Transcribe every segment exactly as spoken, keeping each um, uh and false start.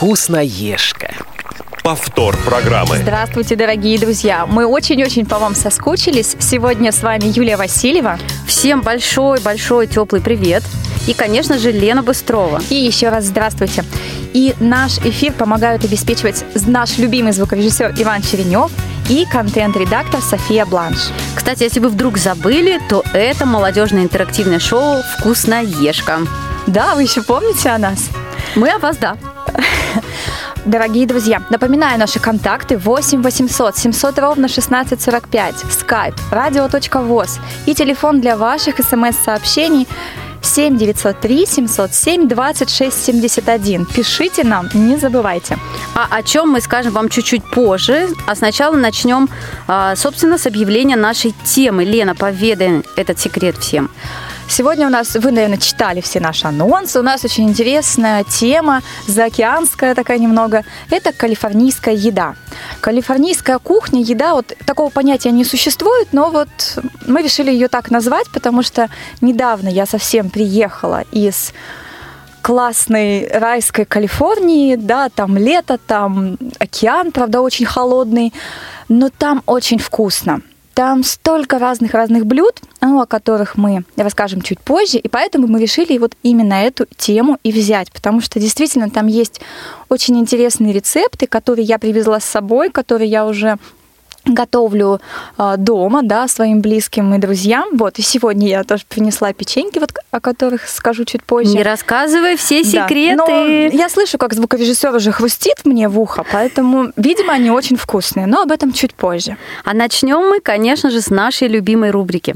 Вкусноежка. Повтор программы. Здравствуйте, дорогие друзья. Мы очень-очень по вам соскучились. Сегодня с вами Юлия Васильева. Всем большой-большой теплый привет. И, конечно же, Лена Быстрова. И еще раз здравствуйте. И наш эфир помогают обеспечивать наш любимый звукорежиссер Иван Черенев и контент-редактор София Бланш. Кстати, если вы вдруг забыли, то это молодежное интерактивное шоу «Вкусноежка». Да, вы еще помните о нас? Мы о вас, да. Дорогие друзья, напоминаю наши контакты: восемь восемьсот семьсот ровно шестнадцать сорок пять, скайп, радио.воз и телефон для ваших смс-сообщений семь девятьсот три семьсот семь двадцать шесть семьдесят один. Пишите нам, не забывайте. А о чем мы скажем вам чуть-чуть позже. А сначала начнем, собственно, с объявления нашей темы. Лена, поведай этот секрет всем. Сегодня у нас, вы, наверное, читали все наши анонсы, у нас очень интересная тема, заокеанская такая немного, это калифорнийская еда. Калифорнийская кухня, еда, вот такого понятия не существует, но вот мы решили ее так назвать, потому что недавно я совсем приехала из классной райской Калифорнии, да, там лето, там океан, правда, очень холодный, но там очень вкусно. Там столько разных-разных блюд, ну, о которых мы расскажем чуть позже, и поэтому мы решили вот именно эту тему и взять, потому что действительно там есть очень интересные рецепты, которые я привезла с собой, которые я уже готовлю э, дома, да, своим близким и друзьям. Вот, и сегодня я тоже принесла печеньки, вот, о которых скажу чуть позже. Не рассказывай все секреты. Да, но я слышу, как звукорежиссер уже хрустит мне в ухо, поэтому, видимо, они очень вкусные, но об этом чуть позже. А начнем мы, конечно же, с нашей любимой рубрики.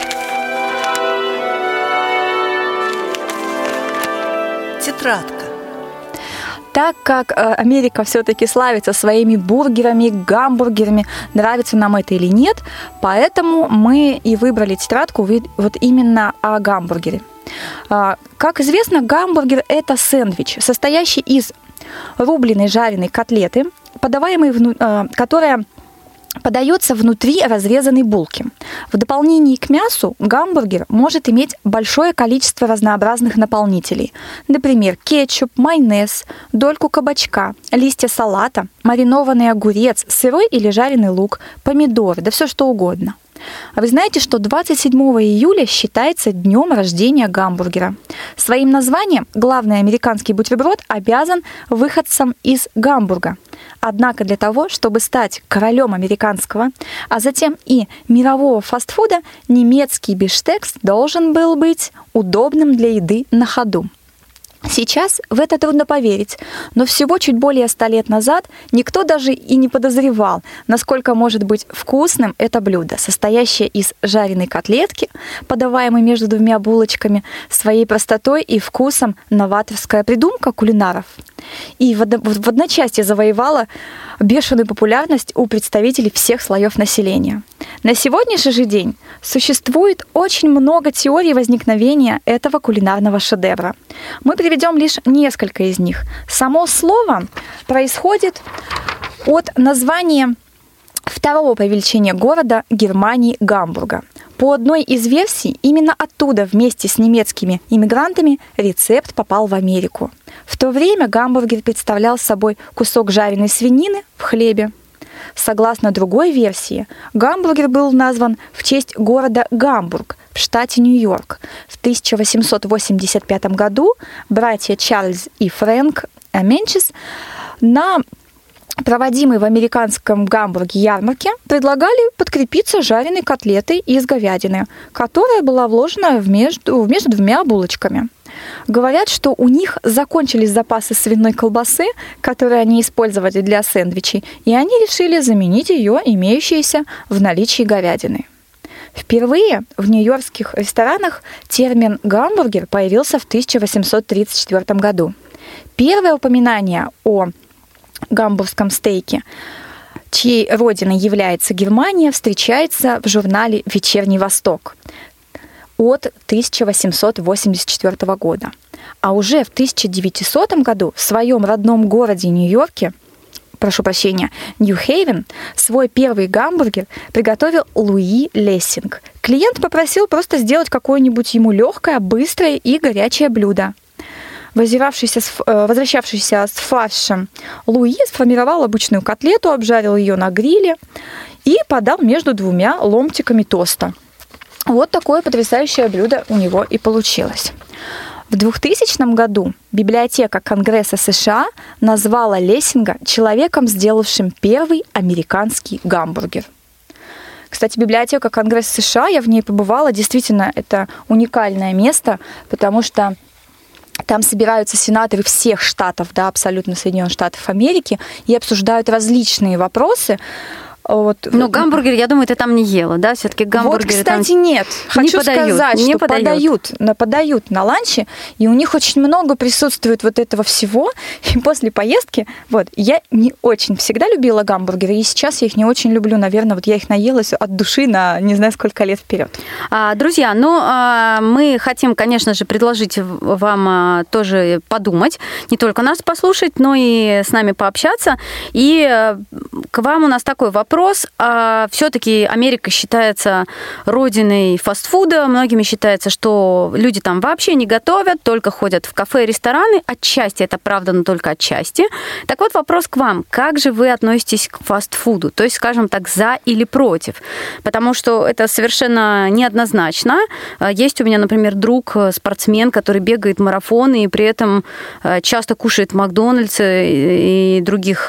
Тетрадка. Так как Америка все-таки славится своими бургерами, гамбургерами, нравится нам это или нет, поэтому мы и выбрали тетрадку вот именно о гамбургере. Как известно, гамбургер – это сэндвич, состоящий из рубленой жареной котлеты, подаваемой, которая подается внутри разрезанной булки. В дополнение к мясу гамбургер может иметь большое количество разнообразных наполнителей. Например, кетчуп, майонез, дольку кабачка, листья салата, маринованный огурец, сырой или жареный лук, помидоры, да все что угодно. А вы знаете, что двадцать седьмого июля считается днем рождения гамбургера? Своим названием главный американский бутерброд обязан выходцам из Гамбурга. Однако для того, чтобы стать королем американского, а затем и мирового фастфуда, немецкий бифштекс должен был быть удобным для еды на ходу. Сейчас в это трудно поверить, но всего чуть более ста лет назад никто даже и не подозревал, насколько может быть вкусным это блюдо, состоящее из жареной котлетки, подаваемой между двумя булочками, своей простотой и вкусом новаторская придумка кулинаров. И в одночасье завоевала бешеную популярность у представителей всех слоев населения. На сегодняшний же день существует очень много теорий возникновения этого кулинарного шедевра. Мы приведем лишь несколько из них. Само слово происходит от названия второго по величине города Германии Гамбурга. По одной из версий, именно оттуда вместе с немецкими иммигрантами рецепт попал в Америку. В то время гамбургер представлял собой кусок жареной свинины в хлебе. Согласно другой версии, гамбургер был назван в честь города Гамбург в штате Нью-Йорк. В тысяча восемьсот восемьдесят пятом году братья Чарльз и Фрэнк Менчес на проводимой в американском Гамбурге ярмарке предлагали подкрепиться жареной котлетой из говядины, которая была вложена в между, между двумя булочками. Говорят, что у них закончились запасы свиной колбасы, которые они использовали для сэндвичей, и они решили заменить ее имеющейся в наличии говядиной. Впервые в нью-йоркских ресторанах термин «гамбургер» появился в тысяча восемьсот тридцать четвёртом году. Первое упоминание о гамбургском стейке, чьей родиной является Германия, встречается в журнале «Вечерний Восток» от тысяча восемьсот восемьдесят четвёртого года. А уже в тысяча девятисотом году в своем родном городе Нью-Йорке, прошу прощения, Нью-Хейвен, свой первый гамбургер приготовил Луи Лессинг. Клиент попросил просто сделать какое-нибудь ему легкое, быстрое и горячее блюдо. возвращавшийся с, возвращавшийся с фаршем Луи сформировал обычную котлету, обжарил ее на гриле и подал между двумя ломтиками тоста. Вот такое потрясающее блюдо у него и получилось. В двухтысячном году библиотека Конгресса США назвала Лессинга человеком, сделавшим первый американский гамбургер. Кстати, библиотека Конгресса США, я в ней побывала, действительно, это уникальное место, потому что там собираются сенаторы всех штатов, да, абсолютно Соединенных Штатов Америки, и обсуждают различные вопросы. Вот. Но гамбургер, я думаю, ты там не ела, да? Все-таки гамбургеры вот, кстати, там нет. Хочу не подают, сказать, не что подают. подают, подают на ланче, и у них очень много присутствует вот этого всего. И после поездки, вот, я не очень всегда любила гамбургеры, и сейчас я их не очень люблю. Наверное, вот я их наелась от души на не знаю сколько лет вперед. А, друзья, ну, а, мы хотим, конечно же, предложить вам а, тоже подумать, не только нас послушать, но и с нами пообщаться. И а, к вам у нас такой вопрос. Вопрос. А все-таки Америка считается родиной фастфуда. Многими считается, что люди там вообще не готовят, только ходят в кафе и рестораны. Отчасти это правда, но только отчасти. Так вот, вопрос к вам. Как же вы относитесь к фастфуду? То есть, скажем так, за или против? Потому что это совершенно неоднозначно. Есть у меня, например, друг, спортсмен, который бегает марафоны и при этом часто кушает в Макдональдсе и других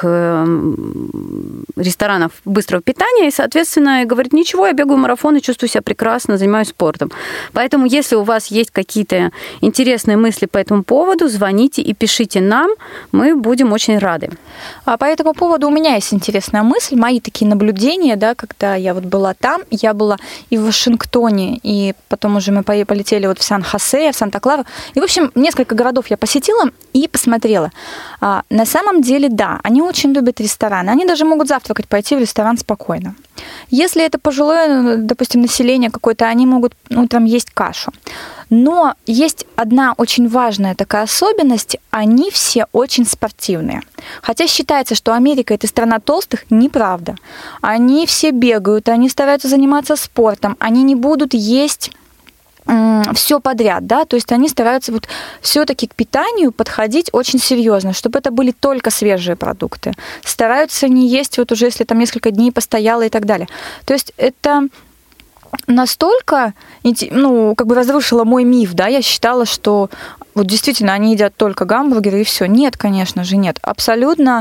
ресторанов быстрого питания, и, соответственно, говорит, ничего, я бегаю марафон и чувствую себя прекрасно, занимаюсь спортом. Поэтому, если у вас есть какие-то интересные мысли по этому поводу, звоните и пишите нам, мы будем очень рады. А по этому поводу у меня есть интересная мысль, мои такие наблюдения, да, когда я вот была там, я была и в Вашингтоне, и потом уже мы полетели вот в Сан-Хосе, в Санта-Клару, и, в общем, несколько городов я посетила и посмотрела. А, на самом деле, да, они очень любят рестораны, они даже могут завтракать, пойти в ресторан спокойно. Если это пожилое, допустим, население какое-то, они могут утром есть кашу. Но есть одна очень важная такая особенность, они все очень спортивные. Хотя считается, что Америка – это страна толстых, неправда. Они все бегают, они стараются заниматься спортом, они не будут есть все подряд, да, то есть они стараются вот все-таки к питанию подходить очень серьезно, чтобы это были только свежие продукты. Стараются не есть вот уже, если там несколько дней постояло и так далее. То есть это настолько, ну, как бы разрушило мой миф, да, я считала, что вот действительно они едят только гамбургеры и все. Нет, конечно же, нет. Абсолютно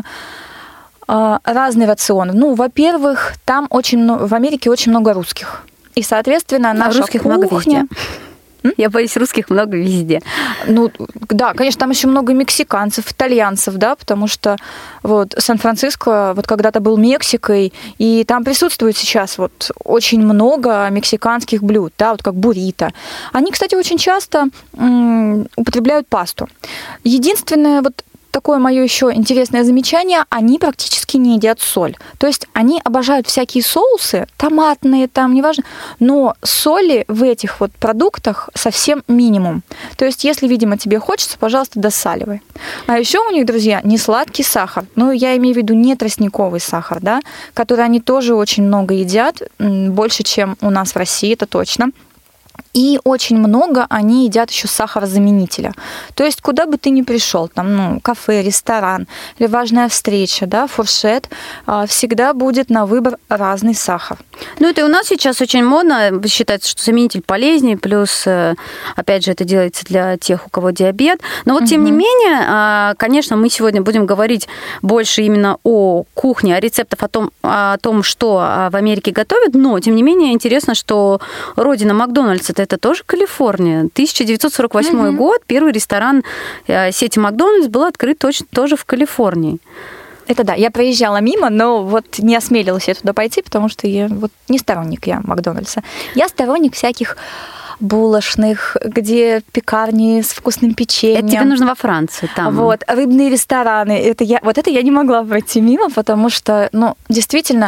э, разный рацион. Ну, во-первых, там очень много, в Америке очень много русских. И, соответственно, наша русских кухня... много везде. Я боюсь, русских много везде. Ну, да, конечно, там еще много мексиканцев, итальянцев, да, потому что вот Сан-Франциско вот когда-то был Мексикой, и там присутствует сейчас вот очень много мексиканских блюд, да, вот как буррито. Они, кстати, очень часто м- употребляют пасту. Единственное, вот такое мое еще интересное замечание, они практически не едят соль. То есть они обожают всякие соусы, томатные, там, неважно, но соли в этих вот продуктах совсем минимум. То есть если, видимо, тебе хочется, пожалуйста, досаливай. А еще у них, друзья, не сладкий сахар. Ну, я имею в виду не тростниковый сахар, да, который они тоже очень много едят, больше, чем у нас в России, это точно. И очень много они едят еще сахарозаменителя. То есть куда бы ты ни пришел, там, ну, кафе, ресторан или важная встреча, да, фуршет, всегда будет на выбор разный сахар. Ну, это и у нас сейчас очень модно. Считается, что заменитель полезнее, плюс, опять же, это делается для тех, у кого диабет. Но вот, угу. тем не менее, конечно, мы сегодня будем говорить больше именно о кухне, о рецептах, о том, о том, что в Америке готовят, но, тем не менее, интересно, что родина Макдональдса – это тоже Калифорния. тысяча девятьсот сорок восьмой угу. год, первый ресторан сети Макдональдс был открыт точно тоже в Калифорнии. Это да, я проезжала мимо, но вот не осмелилась я туда пойти, потому что я вот не сторонник я Макдональдса. Я сторонник всяких булочных, где пекарни с вкусным печеньем. Это тебе нужно во Франции, там. Вот, рыбные рестораны. Это я, вот это я не могла пройти мимо, потому что, ну, действительно,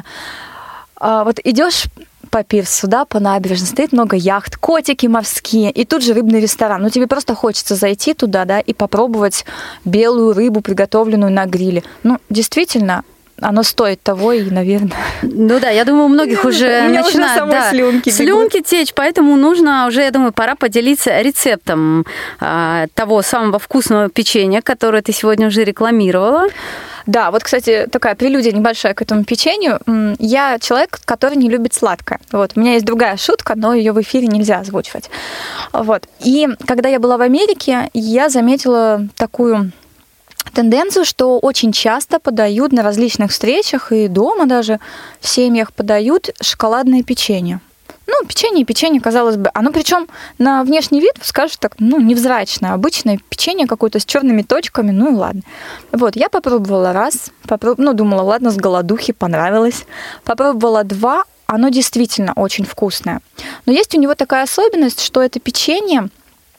вот идешь по пирсу, да, по набережной, стоит много яхт, котики морские, и тут же рыбный ресторан. Ну, тебе просто хочется зайти туда, да, и попробовать белую рыбу, приготовленную на гриле. Ну, действительно, оно стоит того, и, наверное... Ну да, я думаю, у многих уже начинают да, слюнки, слюнки течь, поэтому нужно уже, я думаю, пора поделиться рецептом а, того самого вкусного печенья, которое ты сегодня уже рекламировала. Да, вот, кстати, такая прелюдия небольшая к этому печенью. Я человек, который не любит сладкое. Вот, у меня есть другая шутка, но ее в эфире нельзя озвучивать. Вот. И когда я была в Америке, я заметила такую тенденцию, что очень часто подают на различных встречах и дома даже в семьях подают шоколадное печенье. Ну, печенье и печенье, казалось бы. Оно причем на внешний вид, скажешь так, ну, невзрачное. Обычное печенье какое-то с черными точками, ну и ладно. Вот, я попробовала раз, попроб... ну, думала, ладно, с голодухи, понравилось. Попробовала два, оно действительно очень вкусное. Но есть у него такая особенность, что это печенье,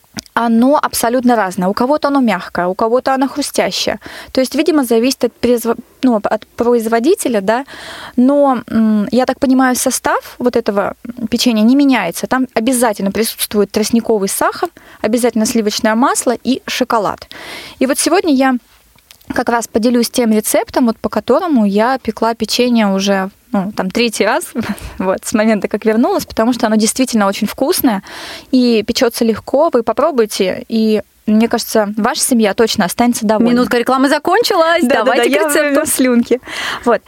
оно абсолютно разное. У кого-то оно мягкое, у кого-то оно хрустящее. То есть, видимо, зависит от, произв... ну, от производителя, да. Но, я так понимаю, состав вот этого печенья не меняется. Там обязательно присутствует тростниковый сахар, обязательно сливочное масло и шоколад. И вот сегодня я как раз поделюсь тем рецептом, вот по которому я пекла печенье уже ну, там, третий раз вот, с момента, как вернулась, потому что оно действительно очень вкусное и печется легко. Вы попробуйте, и мне кажется, ваша семья точно останется довольна. Минутка рекламы закончилась, да, давайте да, да, к рецепту. Я слюнки. Вот.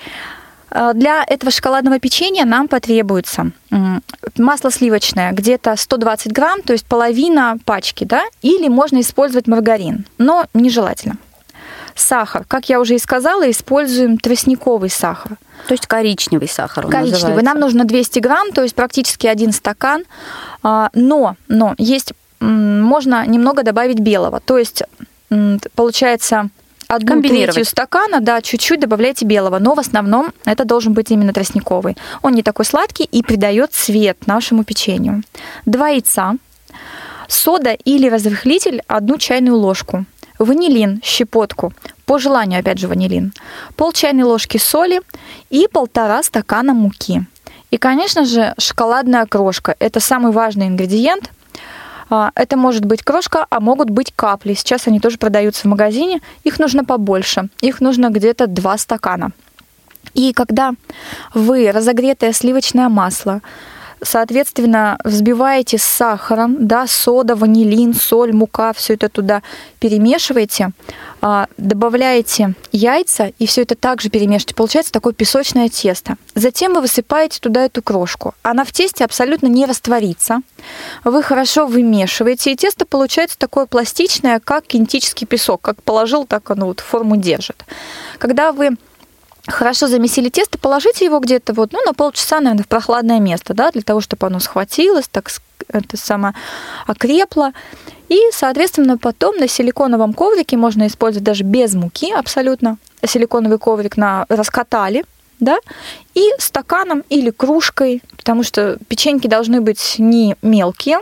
Для этого шоколадного печенья нам потребуется масло сливочное, где-то сто двадцать грамм, то есть половина пачки, да, или можно использовать маргарин, но нежелательно. Сахар, как я уже и сказала, используем тростниковый сахар. То есть коричневый сахар он Коричневый. называется. Нам нужно двести грамм, то есть практически один стакан. Но, но есть, можно немного добавить белого. То есть получается одну третью стакана, да, чуть-чуть добавляйте белого. Но в основном это должен быть именно тростниковый. Он не такой сладкий и придает цвет нашему печенью. Два яйца, сода или разрыхлитель одну чайную ложку. Ванилин, щепотку, по желанию, опять же, ванилин, пол чайной ложки соли и полтора стакана муки. И, конечно же, шоколадная крошка. Это самый важный ингредиент. Это может быть крошка, а могут быть капли. Сейчас они тоже продаются в магазине. Их нужно побольше. Их нужно где-то два стакана. И когда вы разогретое сливочное масло, соответственно, взбиваете с сахаром, да, сода, ванилин, соль, мука, все это туда перемешиваете, добавляете яйца и все это также перемешиваете. Получается такое песочное тесто. Затем вы высыпаете туда эту крошку. Она в тесте абсолютно не растворится. Вы хорошо вымешиваете, и тесто получается такое пластичное, как кинетический песок. Как положил, так оно вот форму держит. Когда вы хорошо замесили тесто, положите его где-то вот, ну, на полчаса, наверное, в прохладное место, да, для того, чтобы оно схватилось, так это само окрепло. И, соответственно, потом на силиконовом коврике можно использовать даже без муки абсолютно. Силиконовый коврик на раскатали, да, и стаканом или кружкой, потому что печеньки должны быть не мелкие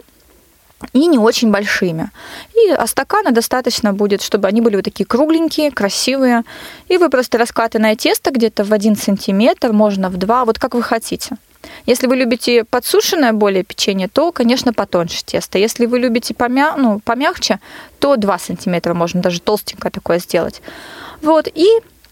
и не очень большими. И а стакана достаточно будет, чтобы они были вот такие кругленькие, красивые. И вы просто раскатанное тесто где-то в один сантиметр, можно в два, вот как вы хотите. Если вы любите подсушенное более печенье, то, конечно, потоньше тесто. Если вы любите помя... ну, помягче, то два сантиметра можно даже толстенькое такое сделать. Вот, и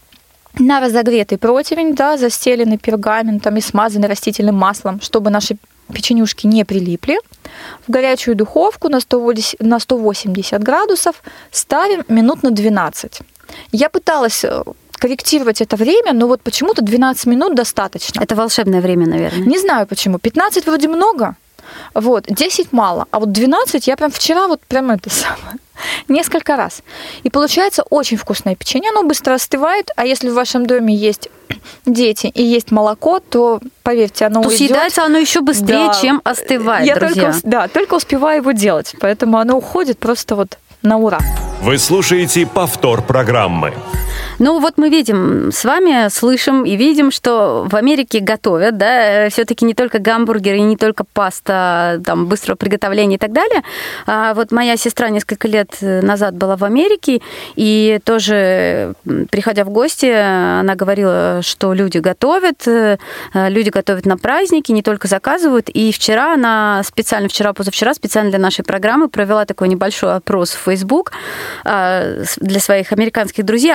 на разогретый противень, да, застеленный пергаментом и смазанный растительным маслом, чтобы наши печенюшки не прилипли, в горячую духовку на сто восемьдесят градусов ставим минут на двенадцать. Я пыталась корректировать это время, но вот почему-то двенадцать минут достаточно. Это волшебное время, наверное. Не знаю почему. пятнадцать вроде много, вот, десять мало, а вот двенадцать я прям вчера вот прям это самое, несколько раз. И получается очень вкусное печенье, оно быстро остывает, а если в вашем доме есть дети и есть молоко, то, поверьте, оно то уйдет. Съедается оно еще быстрее, да. чем остывает, я друзья. Только, да, только успеваю его делать, поэтому оно уходит просто вот на ура. Вы слушаете повтор программы. Ну вот мы видим с вами, слышим и видим, что в Америке готовят, да, все-таки не только гамбургеры, не только паста, там, быстрого приготовления и так далее. А вот моя сестра несколько лет назад была в Америке, и тоже, приходя в гости, она говорила, что люди готовят, люди готовят на праздники, не только заказывают. И вчера она специально, вчера, позавчера, специально для нашей программы провела такой небольшой опрос в Facebook для своих американских друзей, а что же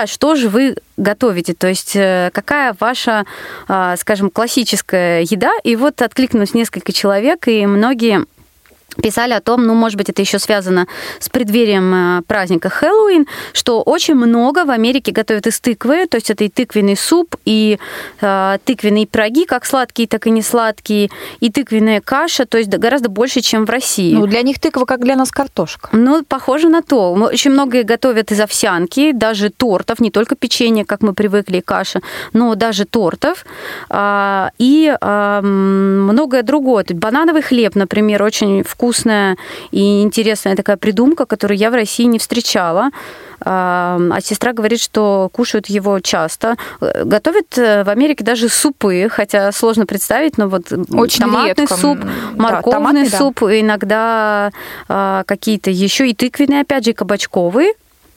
вы готовите? То есть какая ваша, скажем, классическая еда? И вот откликнулось несколько человек, и многие писали о том, ну, может быть, это еще связано с преддверием праздника Хэллоуин, что очень много в Америке готовят из тыквы, то есть это и тыквенный суп, и э, тыквенные пироги, как сладкие, так и не сладкие, и тыквенная каша, то есть гораздо больше, чем в России. Ну, для них тыква, как для нас картошка. Ну, похоже на то. Очень многие готовят из овсянки, даже тортов, не только печенье, как мы привыкли, и каша, но даже тортов, э, и э, многое другое. Банановый хлеб, например, очень вкусный, вкусная и интересная такая придумка, которую я в России не встречала. А сестра говорит, что кушают его часто. Готовят в Америке даже супы, хотя сложно представить, но вот очень томатный редко. суп, морковный да, томатный, суп, да. Иногда какие-то еще и тыквенные, опять же, и кабачковые.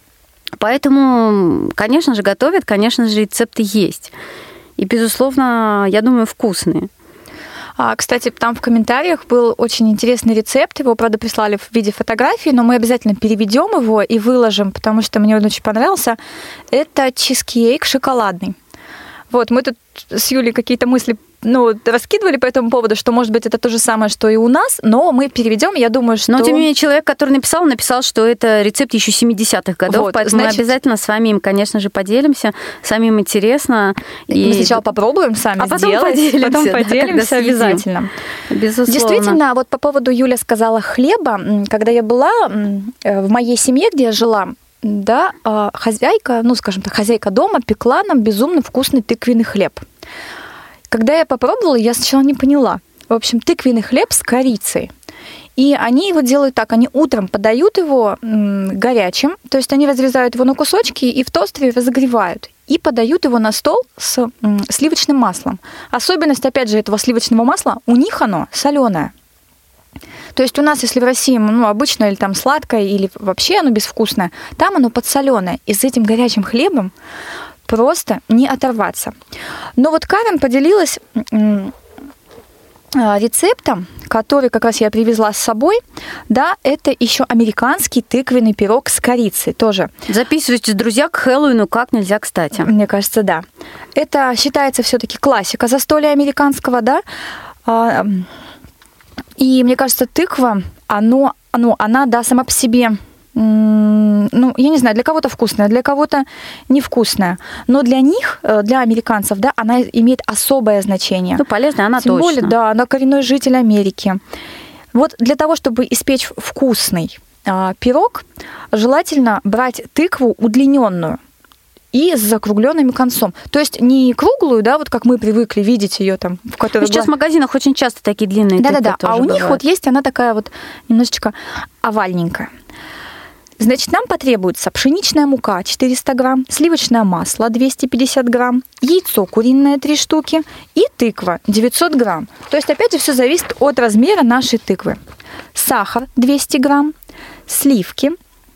Поэтому, конечно же, готовят, конечно же, рецепты есть. И, безусловно, я думаю, вкусные. Кстати, там в комментариях был очень интересный рецепт. Его, правда, прислали в виде фотографии, но мы обязательно переведем его и выложим, потому что мне он очень понравился. Это чизкейк шоколадный. Вот, мы тут с Юлей какие-то мысли ну, раскидывали по этому поводу, что, может быть, это то же самое, что и у нас, но мы переведем, я думаю, что... Но, тем не менее, человек, который написал, написал, что это рецепт еще семидесятых годов, вот, поэтому значит... мы обязательно с вами им, конечно же, поделимся. Самим интересно. И... Мы сначала попробуем сами а потом сделать, поделимся, потом поделимся да, обязательно. Безусловно. Действительно, вот по поводу, Юля сказала, хлеба, когда я была в моей семье, где я жила, да, хозяйка, ну, скажем так, хозяйка дома пекла нам безумно вкусный тыквенный хлеб. Когда я попробовала, я сначала не поняла. В общем, тыквенный хлеб с корицей. И они его делают так, они утром подают его горячим, то есть они разрезают его на кусочки и в тостере разогревают. И подают его на стол с сливочным маслом. Особенность, опять же, этого сливочного масла, у них оно соленое. То есть у нас, если в России, ну, обычно или там сладкое, или вообще оно безвкусное, там оно подсоленое. И с этим горячим хлебом просто не оторваться. Но вот Карен поделилась рецептом, который как раз я привезла с собой. Да, это еще американский тыквенный пирог с корицей тоже. Записывайте, друзья, к Хэллоуину как нельзя кстати. Мне кажется, да. Это считается все-таки классика застолья американского, да. И мне кажется, тыква, оно, оно, она, да, сама по себе... ну, я не знаю, для кого-то вкусная, для кого-то невкусная. Но для них, для американцев, да, она имеет особое значение. Ну, полезная она Тем точно. более, да, она коренной житель Америки. Вот для того, чтобы испечь вкусный а, пирог, желательно брать тыкву удлиненную и с закругленным концом. То есть не круглую, да, вот как мы привыкли видеть ее там, в которой... Сейчас была... в магазинах очень часто такие длинные тыквы. Да-да-да, а у бывают. них вот есть она такая вот немножечко овальненькая. Значит, нам потребуется пшеничная мука четыреста грамм, сливочное масло двести пятьдесят грамм, яйцо куриное три штуки и тыква девятьсот грамм. То есть, опять же, все зависит от размера нашей тыквы. Сахар двести грамм, сливки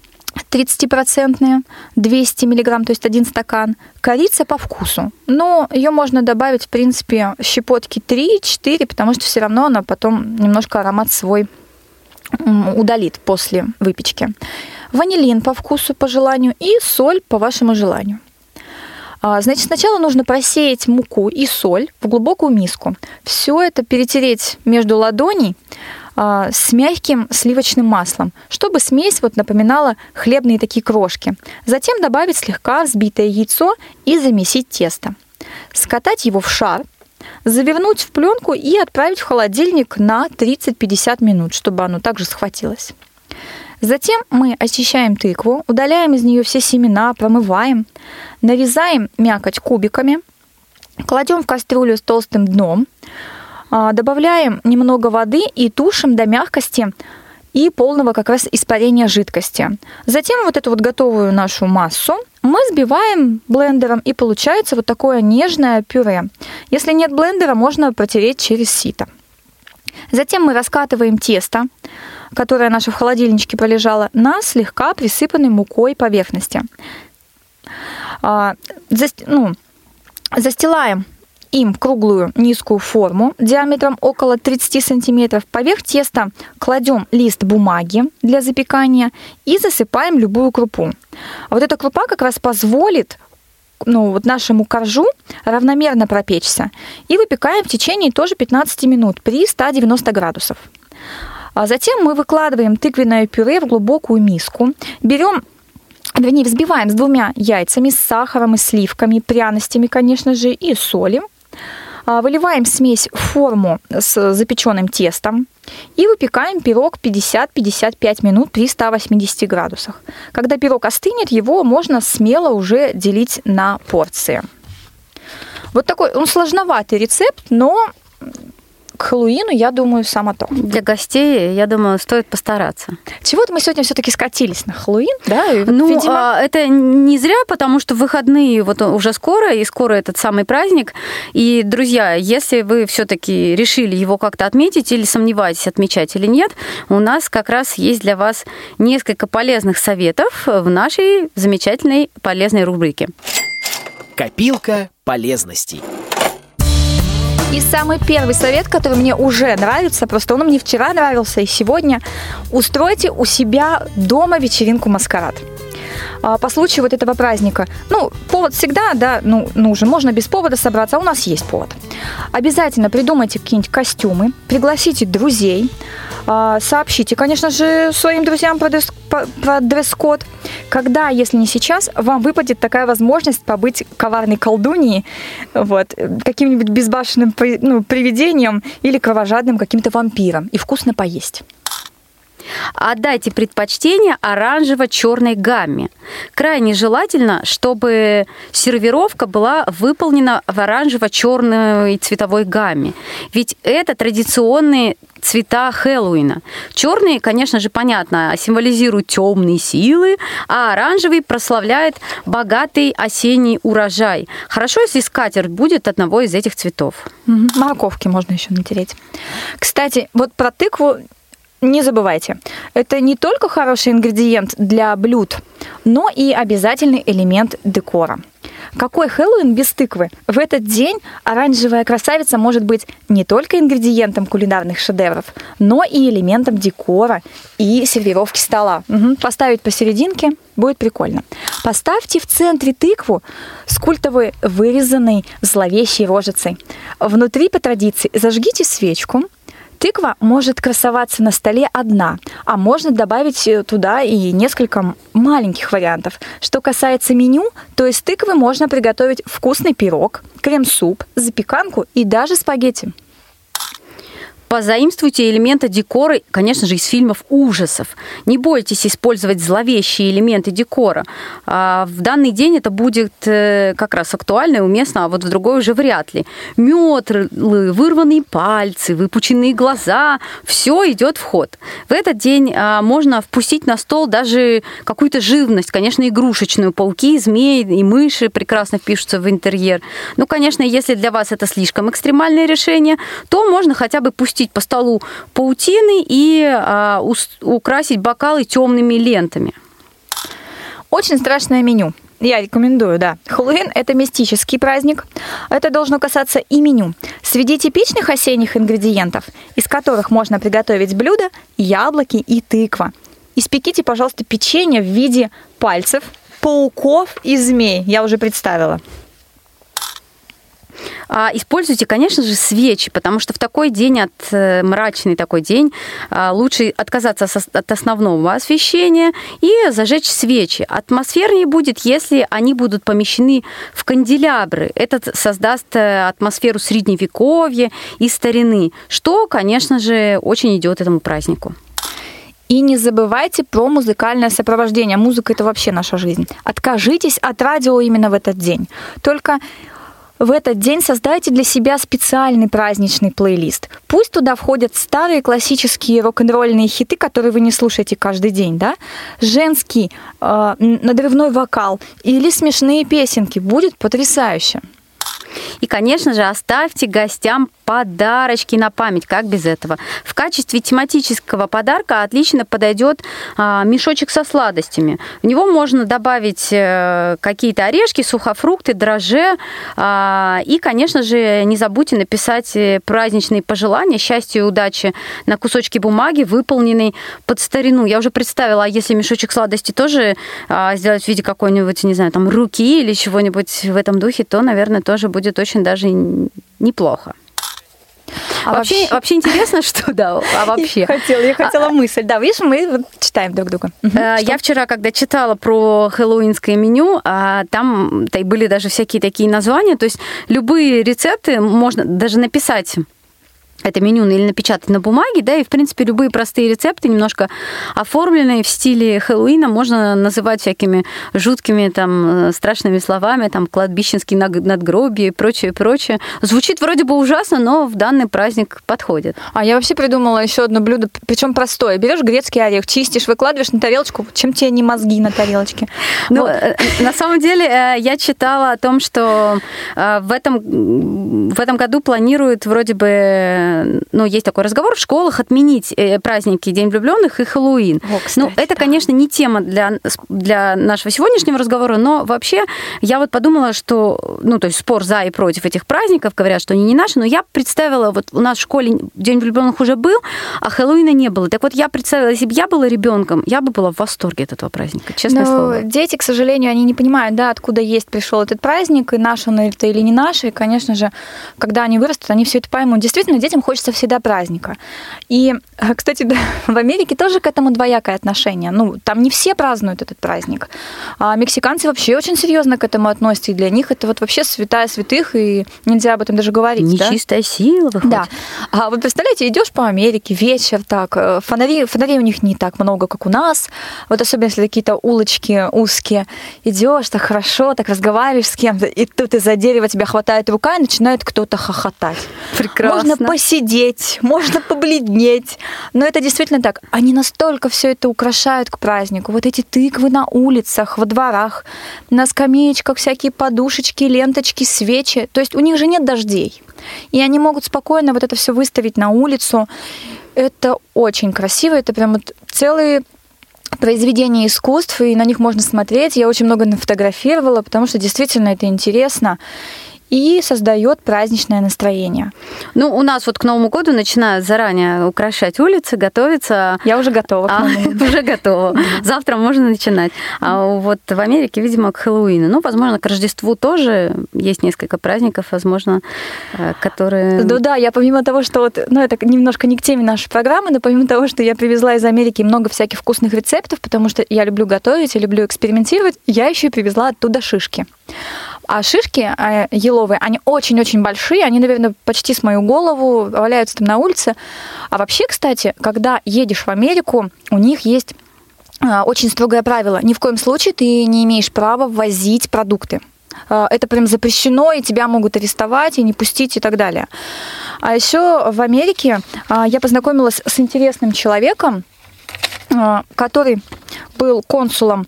тридцатипроцентные, двести миллиграмм, то есть один стакан, корица по вкусу. Но ее можно добавить, в принципе, щепотки три-четыре, потому что все равно она потом немножко аромат свой удалит после выпечки. Ванилин по вкусу, по желанию, и соль по вашему желанию. Значит, сначала нужно просеять муку и соль в глубокую миску. Все это перетереть между ладоней с мягким сливочным маслом, чтобы смесь вот напоминала хлебные такие крошки. Затем добавить слегка взбитое яйцо и замесить тесто. Скатать его в шар, завернуть в пленку и отправить в холодильник на тридцать-пятьдесят минут, чтобы оно также схватилось. Затем мы очищаем тыкву, удаляем из нее все семена, промываем, нарезаем мякоть кубиками, кладем в кастрюлю с толстым дном, добавляем немного воды и тушим до мягкости и полного как раз испарения жидкости. Затем вот эту вот готовую нашу массу мы взбиваем блендером, и получается вот такое нежное пюре. Если нет блендера, можно протереть через сито. Затем мы раскатываем тесто, которое наше в холодильничке пролежало, на слегка присыпанной мукой поверхности. Ну, застилаем им круглую низкую форму диаметром около тридцать сантиметров. Поверх теста кладем лист бумаги для запекания и засыпаем любую крупу. Вот эта крупа как раз позволит ну, вот нашему коржу равномерно пропечься. И выпекаем в течение тоже пятнадцать минут при ста девяноста градусов. А затем мы выкладываем тыквенное пюре в глубокую миску. Берем, вернее, взбиваем с двумя яйцами, с сахаром и сливками, пряностями, конечно же, и солью. Выливаем смесь в форму с запеченным тестом и выпекаем пирог пятьдесят-пятьдесят пять минут при ста восьмидесяти градусах. Когда пирог остынет, его можно смело уже делить на порции. Вот такой он сложноватый рецепт, но к Хэллоуину, я думаю, само то. Для гостей, я думаю, стоит постараться. Чего-то мы сегодня все-таки скатились на Хэллоуин, да? И, ну, видимо... это не зря, потому что выходные вот уже скоро, и скоро этот самый праздник. И, друзья, если вы все-таки решили его как-то отметить или сомневаетесь, отмечать или нет, у нас как раз есть для вас несколько полезных советов в нашей замечательной полезной рубрике. Копилка полезностей. И самый первый совет, который мне уже нравится, просто он мне вчера нравился и сегодня, устройте у себя дома вечеринку-маскарад. По случаю вот этого праздника. Ну, повод всегда, да, ну, нужен. Можно без повода собраться, а у нас есть повод. Обязательно придумайте какие-нибудь костюмы, пригласите друзей, сообщите, конечно же, своим друзьям про дресс- про дресс-код. Когда, если не сейчас, вам выпадет такая возможность побыть коварной колдуньей, вот, каким-нибудь безбашенным ну, привидением или кровожадным каким-то вампиром и вкусно поесть. Отдайте предпочтение оранжево-черной гамме. Крайне желательно, чтобы сервировка была выполнена в оранжево-черной цветовой гамме. Ведь это традиционные цвета Хэллоуина. Черный, конечно же, понятно, символизирует темные силы, а оранжевый прославляет богатый осенний урожай. Хорошо, если скатерть будет одного из этих цветов. Угу. Морковки можно еще натереть. Кстати, вот про тыкву не забывайте, это не только хороший ингредиент для блюд, но и обязательный элемент декора. Какой Хэллоуин без тыквы? В этот день оранжевая красавица может быть не только ингредиентом кулинарных шедевров, но и элементом декора и сервировки стола. Угу. Поставить посерединке будет прикольно. Поставьте в центре тыкву с культовой вырезанной зловещей рожицей. Внутри, по традиции, зажгите свечку. Тыква может красоваться на столе одна, а можно добавить туда и несколько маленьких вариантов. Что касается меню, то из тыквы можно приготовить вкусный пирог, крем-суп, запеканку и даже спагетти. Позаимствуйте элементы декора, конечно же, из фильмов ужасов. Не бойтесь использовать зловещие элементы декора. В данный день это будет как раз актуально и уместно, а вот в другой уже вряд ли. Метлы, вырванные пальцы, выпученные глаза – все идет в ход. В этот день можно впустить на стол даже какую-то живность, конечно, игрушечную. Пауки, змеи и мыши прекрасно впишутся в интерьер. Ну, конечно, если для вас это слишком экстремальное решение, то можно хотя бы пустить по столу паутины и а, украсить бокалы темными лентами. Очень страшное меню. Я рекомендую, да. Хэллоуин – это мистический праздник. Это должно касаться и меню. Среди типичных осенних ингредиентов, из которых можно приготовить блюда, яблоки и тыква. Испеките, пожалуйста, печенье в виде пальцев, пауков и змей. Я уже представила. Используйте, конечно же, свечи, потому что в такой день, от, мрачный такой день, лучше отказаться от основного освещения и зажечь свечи. Атмосфернее будет, если они будут помещены в канделябры. Это создаст атмосферу средневековья и старины, что, конечно же, очень идет этому празднику. И не забывайте про музыкальное сопровождение. Музыка – это вообще наша жизнь. Откажитесь от радио именно в этот день. Только в этот день создайте для себя специальный праздничный плейлист. Пусть туда входят старые классические рок-н-ролльные хиты, которые вы не слушаете каждый день, да? Женский э, надрывной вокал или смешные песенки. Будет потрясающе. И, конечно же, оставьте гостям подарочки на память, как без этого. В качестве тематического подарка отлично подойдет а, мешочек со сладостями. В него можно добавить а, какие-то орешки, сухофрукты, дрожжи. А, и, конечно же, не забудьте написать праздничные пожелания, счастья и удачи на кусочке бумаги, выполненной под старину. Я уже представила, а если мешочек сладости тоже а, сделать в виде какой-нибудь, не знаю, там, руки или чего-нибудь в этом духе, то, наверное, тоже будет очень даже неплохо. А вообще, вообще... вообще интересно, что да, а вообще. Я хотела, я хотела а... мысль. Да, видишь, мы вот читаем друг друга. Я вчера, когда читала про хэллоуинское меню, там были даже всякие такие названия, то есть любые рецепты можно даже написать это меню или напечатать на бумаге, да, и, в принципе, любые простые рецепты, немножко оформленные в стиле Хэллоуина, можно называть всякими жуткими, там, страшными словами, там, кладбищенские надгробия и прочее, прочее. Звучит вроде бы ужасно, но в данный праздник подходит. А я вообще придумала еще одно блюдо, причем простое. Берешь грецкий орех, чистишь, выкладываешь на тарелочку. Чем тебе не мозги на тарелочке? Ну, на самом деле, я читала о том, что в этом, в этом году планируют вроде бы, ну, есть такой разговор в школах отменить праздники День влюбленных и Хэллоуин. О, кстати, ну, это, да. конечно, не тема для, для нашего сегодняшнего разговора, но вообще я вот подумала, что, ну, то есть спор за и против этих праздников, говорят, что они не наши, но я представила, вот у нас в школе День влюбленных уже был, а Хэллоуина не было. Так вот, я представила, если бы я была ребенком, я бы была в восторге от этого праздника, честное но слово. Дети, к сожалению, они не понимают, да, откуда есть пришел этот праздник, и наш он это или не наш, и, конечно же, когда они вырастут, они все это поймут. Действительно, детям хочется всегда праздника. И, кстати, да, в Америке тоже к этому двоякое отношение. Ну, там не все празднуют этот праздник. А мексиканцы вообще очень серьезно к этому относятся, и для них это вот вообще святая святых, и нельзя об этом даже говорить. Нечистая да? сила выходит. Да. А вот представляете, идешь по Америке, вечер так, фонари, фонарей у них не так много, как у нас, вот особенно если какие-то улочки узкие, идешь так хорошо, так разговариваешь с кем-то, и тут из-за дерева тебя хватает рука, и начинает кто-то хохотать. Прекрасно. Можно посидеть, можно побледнеть. Но это действительно так. Они настолько все это украшают к празднику. Вот эти тыквы на улицах, во дворах, на скамеечках всякие подушечки, ленточки, свечи. То есть у них же нет дождей. И они могут спокойно вот это все выставить на улицу. Это очень красиво. Это прям вот целые произведения искусств, и на них можно смотреть. Я очень много нафотографировала, потому что действительно это интересно и создает праздничное настроение. Ну, у нас вот к Новому году начинают заранее украшать улицы, готовиться. Я уже готова. А, уже готова. Завтра можно начинать. А вот в Америке, видимо, к Хэллоуину. Ну, возможно, к Рождеству тоже есть несколько праздников, возможно, которые... Ну да, я помимо того, что вот, ну, это немножко не к теме нашей программы, но помимо того, что я привезла из Америки много всяких вкусных рецептов, потому что я люблю готовить, я люблю экспериментировать, я еще и привезла оттуда шишки. А шишки еловые, они очень-очень большие, они, наверное, почти с мою голову, валяются там на улице. А вообще, кстати, когда едешь в Америку, у них есть очень строгое правило. Ни в коем случае ты не имеешь права ввозить продукты. Это прям запрещено, и тебя могут арестовать, и не пустить, и так далее. А еще в Америке я познакомилась с интересным человеком, который был консулом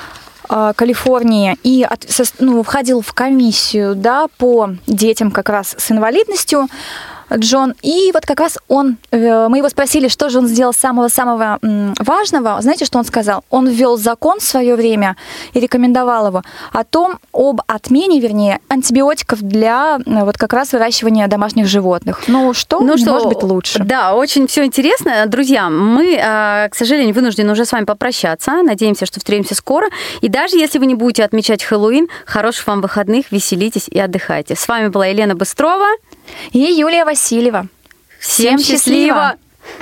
Калифорнии и от, ну, входил в комиссию, да, по детям как раз с инвалидностью, Джон. И вот как раз он, мы его спросили, что же он сделал самого-самого важного. Знаете, что он сказал? Он ввел закон в свое время и рекомендовал его о том, об отмене, вернее, антибиотиков для вот как раз выращивания домашних животных. Ну что, ну, что может быть лучше? Да, очень все интересно. Друзья, мы, к сожалению, вынуждены уже с вами попрощаться. Надеемся, что встретимся скоро. И даже если вы не будете отмечать Хэллоуин, хороших вам выходных, веселитесь и отдыхайте. С вами была Елена Быстрова и Юлия Васильева. Всем счастливо!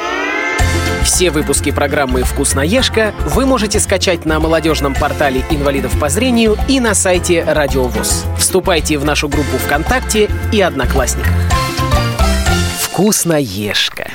Все выпуски программы «Вкусноежка» вы можете скачать на молодежном портале инвалидов по зрению и на сайте Радио ВОС. Вступайте в нашу группу ВКонтакте и Одноклассниках. «Вкусноежка».